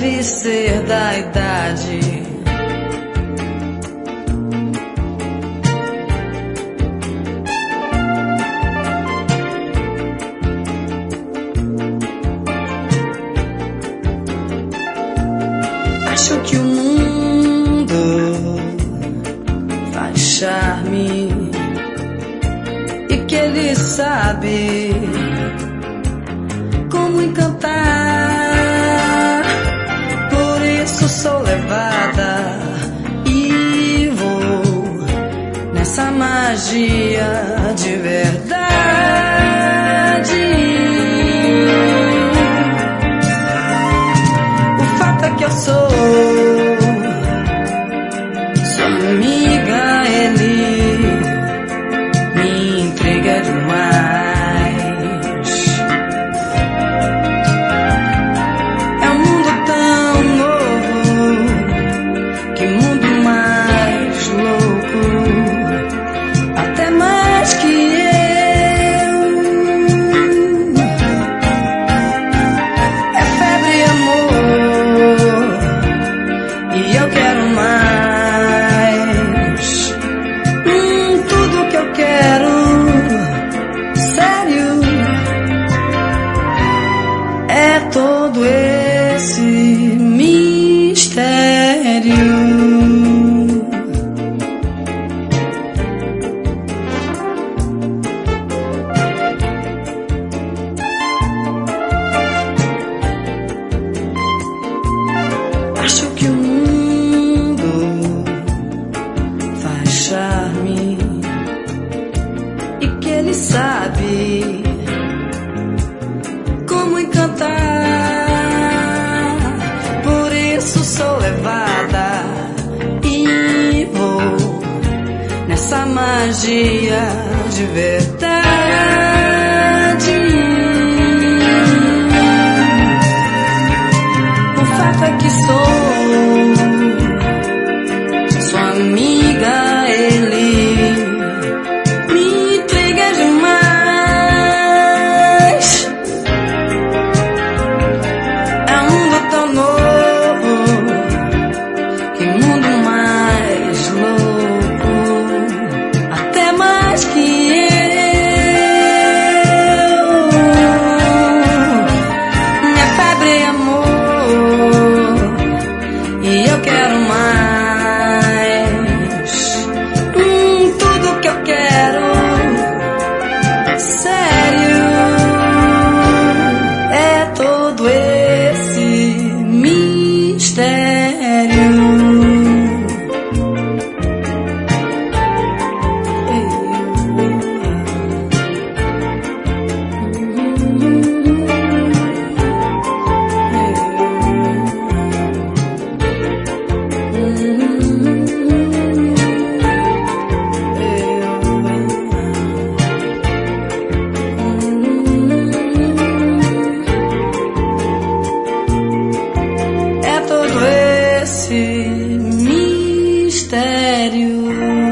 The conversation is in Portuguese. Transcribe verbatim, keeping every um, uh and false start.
deve ser da idade. Acho que o mundo faz charme e que ele sabe como encantar. Por isso sou levada e vou nessa magia de verdade. O fato é que eu sou sua amiga, ele me intriga demais. É um mundo tão novo, que mundo mais louco, até mais que eu. É febre e amor, e eu quero mais. Hum, tudo que eu quero, sério, é todo esse mistério. Acho que o mundo faz charme e que ele sabe como encantar. Por isso sou levada e vou nessa magia de verdade. O fato é que sou sua amiga, ele me intriga demais. É um mundo tão novo, que mundo mais louco, até mais que eu. Minha febre é amor, e eu quero mais. Hum, tudo que eu quero, sério, é todo esse mistério. É todo esse mistério.